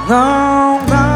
não dá.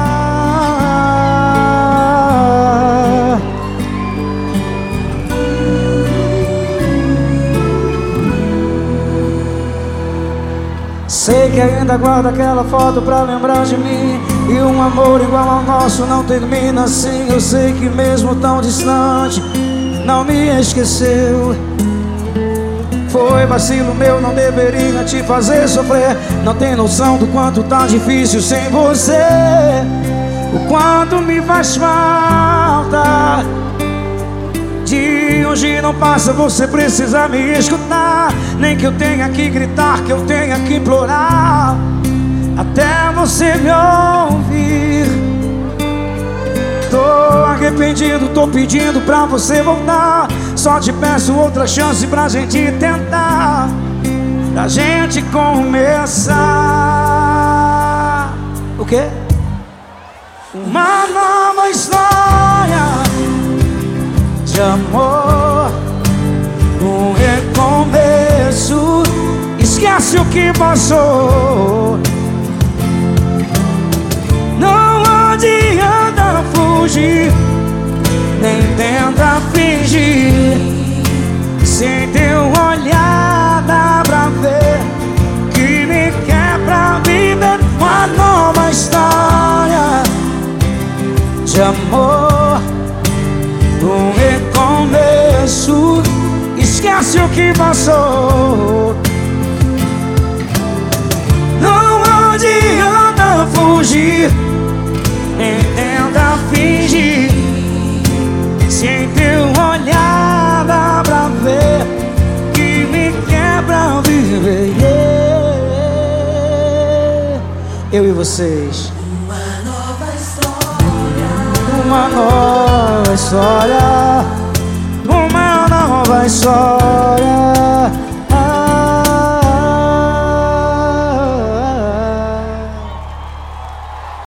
Sei que ainda guarda aquela foto pra lembrar de mim, e um amor igual ao nosso não termina assim. Eu sei que mesmo tão distante não me esqueceu. Foi vacilo meu, não deveria te fazer sofrer. Não tem noção do quanto tá difícil sem você, o quanto me faz falta. De hoje não passa, você precisa me escutar. Nem que eu tenha que gritar, que eu tenha que implorar, até você me ouvir. Tô arrependido, tô pedindo pra você voltar. Só te peço outra chance pra gente tentar, pra gente começar. O quê? Uma nova história de amor, um recomeço. Esquece o que passou. Não adianta fugir, nem tenta fingir. Sem teu olhar dá pra ver que me quer pra viver uma nova história de amor, um recomeço. Esquece o que passou. Não adianta fugir, nem tenta fingir. Sem teu olhar dá pra ver que me quer pra viver. Eu e vocês. Uma nova história. Uma nova história. Uma nova história.